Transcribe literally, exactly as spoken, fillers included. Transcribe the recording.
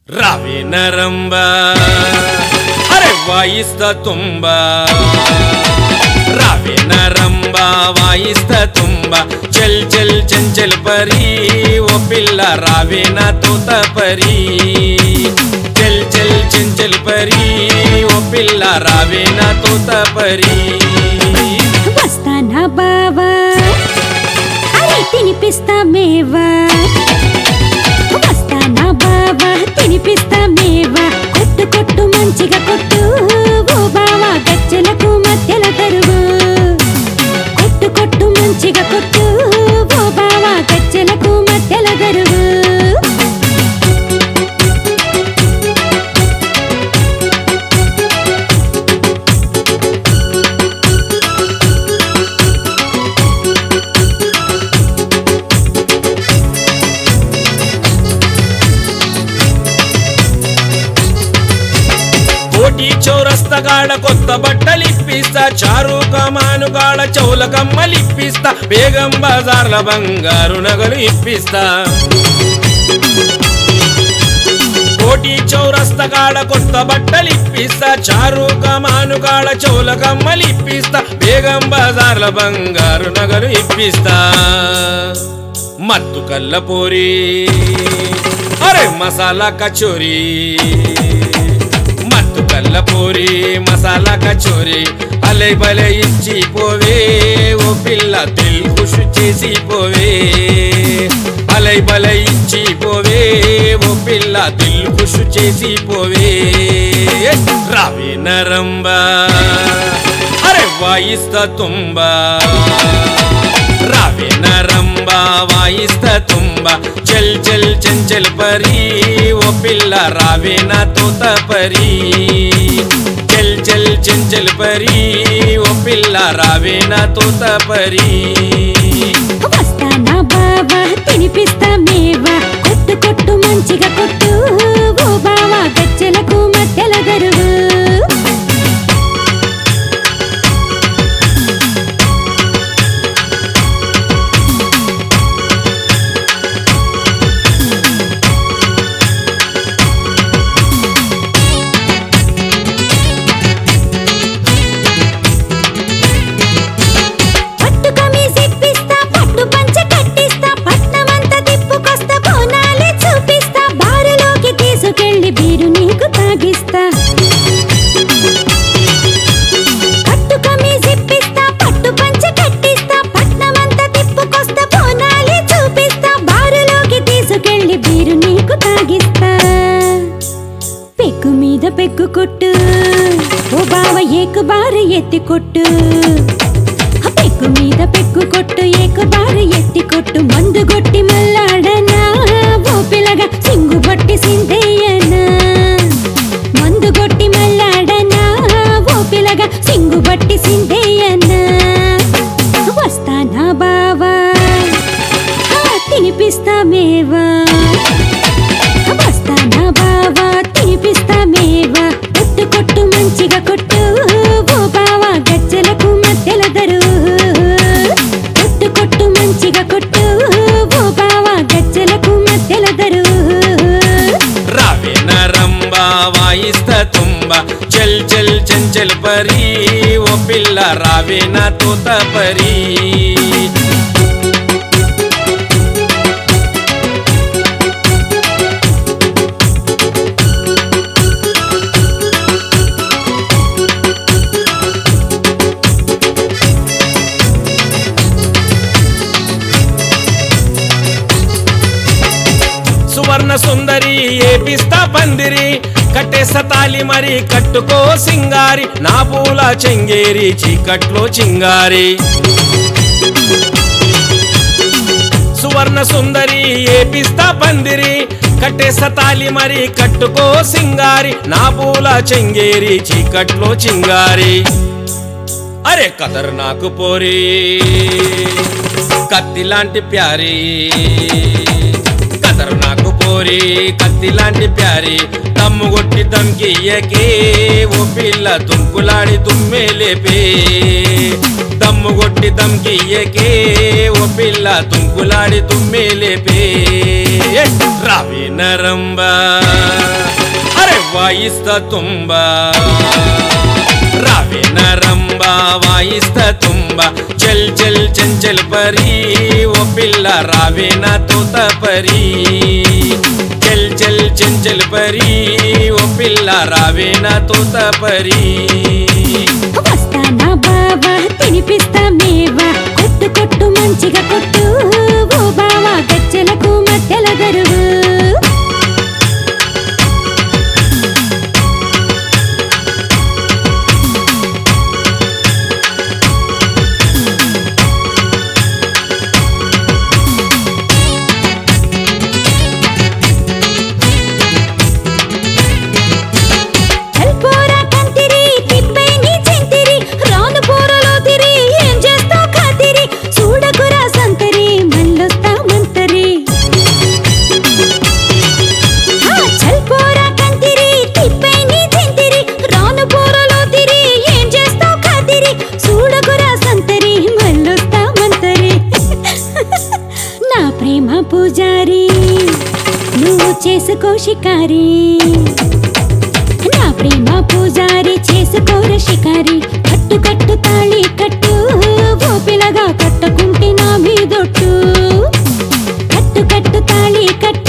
रावे नरंबा अरे वाइस्ता तुम्बा रावे नरंबा वाइस्ता तुम्बा चल चल चंचल परी वो पिल्ला रावे ना तोता परी चल चल चंचल परी वो पिल्ला रावे ना तोता परी वस्ताना बावा अरे तिनिपिस्ता मेवा వస్తానా బావా తినిపిస్తా మేవా కొట్టు కొట్టు మంచిగా కొట్టు ఓ బావా గజ్జలకు మధ్యల తరువు కొట్టు కొట్టు మంచిగా కొట్టు ఓ బావా గజ్జలకు మధ్యల తరువు కోటి చౌరస్తగాడ కొత్త బట్టలిప్పిస్తా చారు కమానుగాడ చౌల కమ్మలిప్పిస్తా బేగం బజార్ల బంగారు నగలు ఇప్పిస్తా కోటి చౌరస్తగాడ కొత్త బట్టలిప్పిస్తా చారు కమానుగాడ చౌల కమ్మలిప్పిస్తా బేగం బజార్ల బంగారు నగలు ఇప్పిస్తా మత్తు కల్లపూరి అరే మసాలా కచోరీ మత్తు కల్లపూరి మసాలా కచోరీ అలై బలై ఇచ్చి పోవే ఓ పిల్ల దిల్ ఖుష్ చేసి పోవే అలై బలై ఇచ్చి పోవే ఓ పిల్ల దిల్ ఖుష్ చేసి పోవే రావే నరంబా అరే వాయిస్తా తుంబా रावे नरंबा वाइस्ता तुम्बा चल चल चंचल परी वो पिल्ला रावे ना तोता परी चल चल चंचल परी वो पिल्ला रावे ना तोता परी వస్తానా బావా తినిపిస్తా మేవా కొట్టు కొట్టు మంచిగా కొట్టు ఓ బావా గజ్జలకు మధ్యల దరువు పెగ్గు కొట్టు ఓ బావ ఏకు బారు ఎత్తి కొట్టు పెగ్గు మీద పెగ్గు కొట్టు ఏకు బారు ఎత్తి కొట్టు మందు కొట్టి మల్లాడనా ఓ పిల్లగా సింగు బట్టి సిందేయనా మందు కొట్టి మల్లాడనా ఓ పిల్లగా సింగు బట్టి సిందేయనా వస్తానా బావా తినిపిస్తా మేవా వస్తానా బావా తినిపిస్తా మేవా కొట్టు కొట్టు మంచిగా కొట్టు ఓ బావా గజ్జలకు మధ్యల దరువు కొట్టు కొట్టు మంచిగా కొట్టు ఓ బావా గజ్జలకు మధ్యల దరువు రావే నరంబా వాయిస్తా తుంబా చల్ చల్ చంచల్ పరీ ఓ పిల్ల రావే నా తోతా పరీ సువర్ణ సుందరి ఏపిస్తా పందిరి కట్టే సతాలి మరి కట్టుకో సింగారి నా పూల చెంగేరి చీకట్లో చింగారి సువర్ణ సుందరి ఏపిస్తా పందిరి కట్టే సతాలి మరి కట్టుకో సింగారి నా పూల చెంగేరి చీకట్లో చింగారి అరే కదర్ నాకు పోరి కత్తి లాంటి ప్యారీ కదర్ నాకు పోరి కత్తి లాంటి ప్యారీ దమ్ము కొట్టి దమ్కియ్యకే ఓ పిల్ల దుంకులాడి దుమ్మే లేపే దమ్ము కొట్టి దమ్కియ్యకే ఓ పిల్ల దుంకులాడి దుమ్మే లేపే రావే నరంబా వాయిస్త తుంబ రావే నరంబ వాయిస్త తుంబ చల్ చల్ చంచల్ పరి ఓ పిల్ల రావే నా తోత పరి చల్ చల్ చంచల్ పరి ఓ పిల్ల రావే నా తోత పరి వస్తానా బావా తినిపిస్తా మేవా కొట్టు కొట్టు మంచిగా కొట్టు ఓ బావా గజ్జలకు మధ్యల గరువు పూజారి నువ్వు చేసుకో షికారి నా ప్రేమ పూజారి చేసుకోర షికారి కట్టు కట్టు తాళి కట్టు ఓ పిల్లగా కట్టుకుంటే నా మీదొట్టు కట్టు కట్టు తాళి కట్టు